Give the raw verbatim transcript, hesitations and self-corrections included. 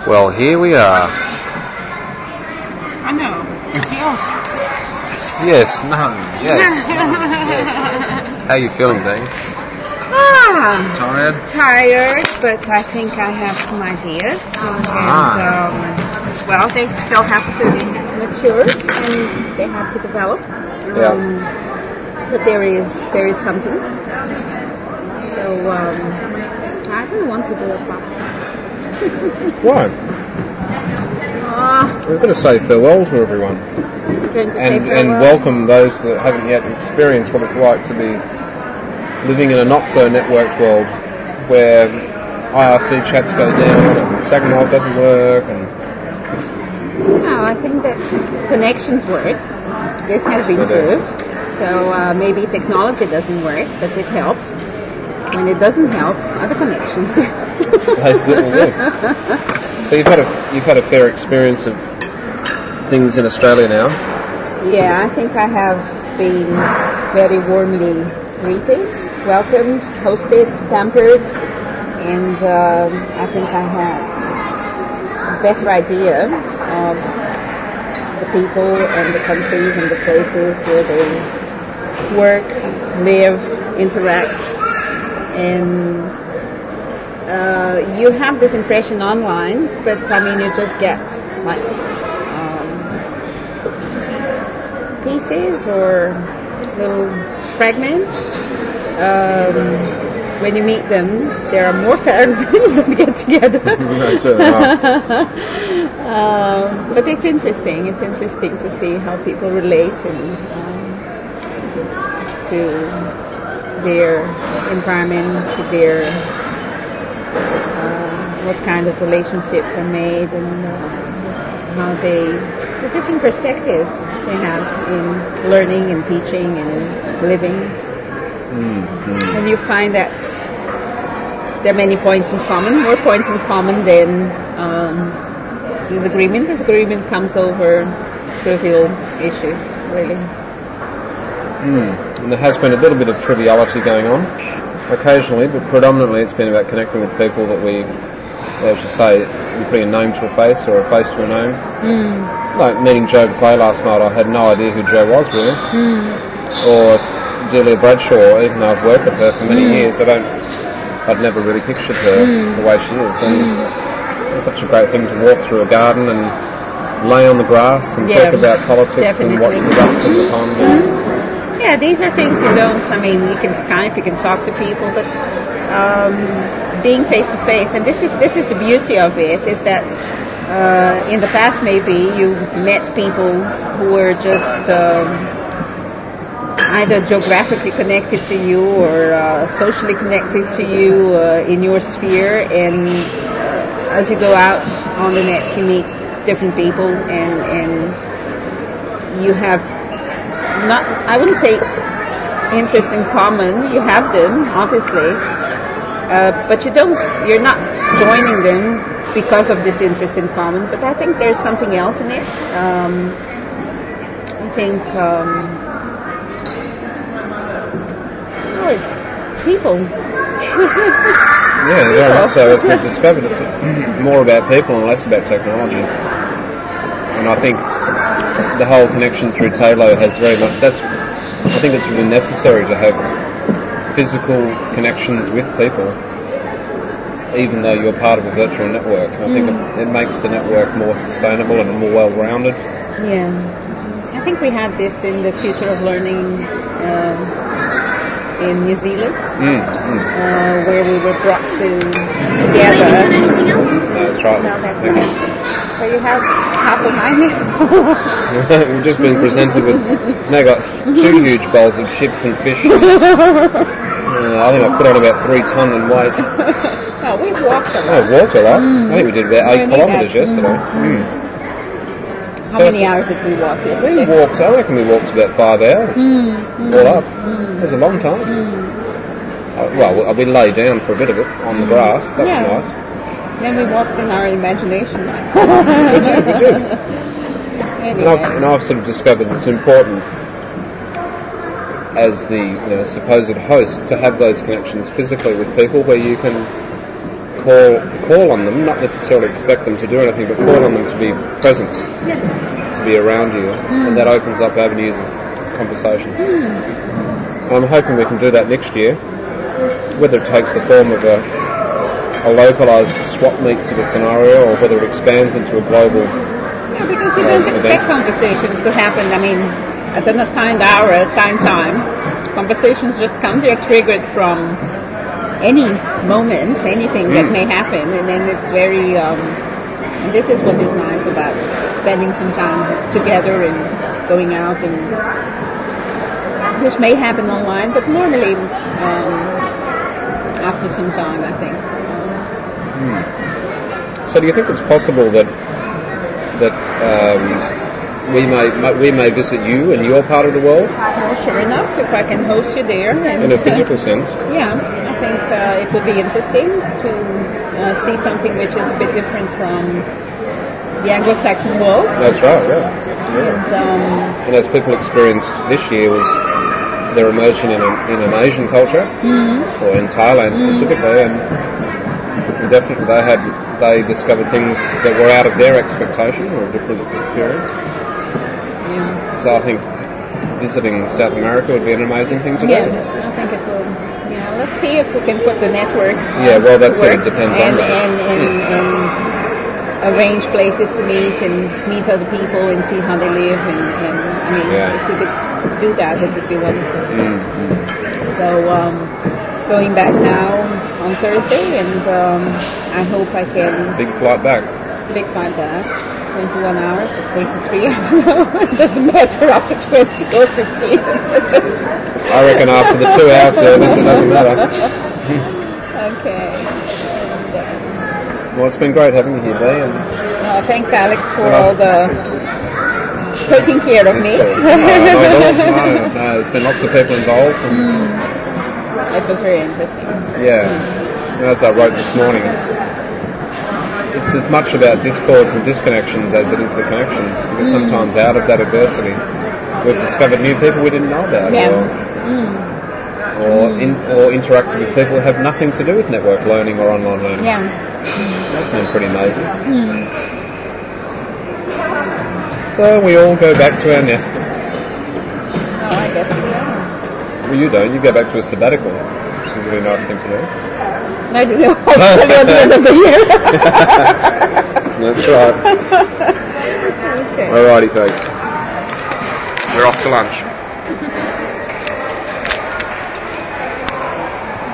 Well, here we are. I know. Yes, no, yes. yes. How are you feeling, Dave? Ah, Tired? tired, but I think I have some ideas. And, Ah. um, well, they still have to mature and they have to develop. Um, Yeah. But there is there is something. So um, I don't want to do a podcast. Why? Ah, We're going to say farewell to everyone. I'm going to say And, farewell. and welcome those that haven't yet experienced what it's like to be living in a not-so-networked world where I R C chats go down and Second Life doesn't work. And No, I think that connections work. This has been They do. proved. So uh, maybe technology doesn't work, but it helps. When it doesn't help, other connections do. They certainly do. So you've had a you've had a fair experience of things in Australia now. Yeah, I think I have been very warmly greeted, welcomed, hosted, pampered, and um, I think I have a better idea of the people and the countries and the places where they work, live, interact, and uh, you have this impression online, but I mean you just get like um, pieces or little fragments. Um, when you meet them, there are more fragments that get together. No, certainly are. Um, but it's interesting. It's interesting to see how people relate and um, to their environment, to their uh, what kind of relationships are made, and uh, how they the different perspectives they have in learning and teaching and living. Mm-hmm. And you find that there are many points in common, more points in common than um, disagreement. Disagreement comes over trivial issues, really. Mm. And there has been a little bit of triviality going on, occasionally, but predominantly it's been about connecting with people that we, as you say, we put a name to a face or a face to a name. Mm. Like meeting Joe Clay last night, I had no idea who Joe was really. Mm. Or it's Delia Bradshaw, even though I've worked with her for many Mm. years, I don't, I'd never really pictured her Mm. the way she is. And Mm. it's such a great thing to walk through a garden and lay on the grass and Yeah, talk about politics definitely. and watch the ducks in the pond. And, Yeah, these are things you don't, I mean, you can Skype, you can talk to people, but um, being face to face, and this is this is the beauty of it, is that uh, in the past maybe you met people who were just um, either geographically connected to you or uh, socially connected to you uh, in your sphere, and uh, as you go out on the net you meet different people, and, and you have not, I wouldn't say interests in common, you have them obviously, uh, but you don't, you're not joining them because of this interest in common, but I think there's something else in it. um, I think um, oh, it's people. yeah, very much so. As we've discovered, it's more about people and less about technology. And I think the whole connection through Taylo has very much, that's, I think it's really necessary to have physical connections with people, even though you're part of a virtual network. I think Mm. it, it makes the network more sustainable and more well-rounded. Yeah, I think we had this in the Future of Learning uh, in New Zealand, Mm, mm. uh, where we were brought to together. No, that's right. No, that's Yeah. right. So you have half of mine here. We've just been presented with, now got two huge bowls of chips and fish. And, uh, I think I put on about three tonne in weight. Oh, we've walked a Oh, lot. walked a lot. Mm. I think we did about eight Only kilometres that. yesterday. Mm. Mm. How So many it's- hours did we walk We yesterday? walked, I reckon we walked about five hours. Mm, mm, All up. mm, It was a long time. mm. Uh, well, we lay down for a bit of it on the grass. That Yeah. was nice. Then we walked in our imaginations. We did, we did. And I've, Anyway. and I've sort of discovered it's important as the you know, supposed host to have those connections physically with people where you can call call on them, not necessarily expect them to do anything, but call on them to be present, to be around you, mm. and that opens up avenues of conversation. Mm. I'm hoping we can do that next year, whether it takes the form of a, a localised swap meet sort of scenario, or whether it expands into a global. Yeah, because you don't um, expect event. conversations to happen. I mean, at an assigned hour, assigned time, conversations just come. They're triggered from any moment, anything mm. that may happen, and then it's very. Um, and this is what is nice about spending some time together and going out, and which may happen online, but normally um, after some time, I think. Mm. So, do you think it's possible that that um, we may we may visit you in your part of the world? Well, sure enough, if I can host you there, and, in a physical uh, sense. Yeah, I think uh, it would be interesting to uh, see something which is a bit different from the Anglo-Saxon world. That's right. Yeah, absolutely. And, um, and as people experienced this year was their immersion in, a, in an Asian culture, mm-hmm. or in Thailand specifically, and, and definitely they had they discovered things that were out of their expectation or a different experience. Yeah. So I think visiting South America would be an amazing thing to do. Yes, I think it will. Yeah, let's see if we can put the network. Yeah, well, that's it. It depends and, on that. And, and, and arrange places to meet and meet other people and see how they live. And, and I mean, yeah. if we could do that, it would be wonderful. Mm-hmm. So um, going back now on Thursday, and um, I hope I can. Big flight back. Big flight back. twenty-one hours or twenty-three, I don't know. It doesn't matter after twenty or fifteen. Just I reckon after the two hour service it doesn't matter. Okay. And, uh, well, it's been great having you here, Bea. And uh, thanks, Alex, for uh, all the taking care of me. no, no, no, no, there's been lots of people involved. And mm. It was very interesting. Yeah. Mm. As I wrote this morning, it's It's as much about discords and disconnections as it is the connections, because mm. sometimes out of that adversity we've discovered new people we didn't know about, yeah. or, mm. or, in, or interacted with people who have nothing to do with network learning or online learning. Yeah. That's been pretty amazing. Mm. So we all go back to our nests. Oh, I guess we are. Well, you don't. You go back to a sabbatical, which is a really nice thing to do. I did it hopefully at the end of the year. That's right. Okay. Alrighty, folks. We're off to lunch.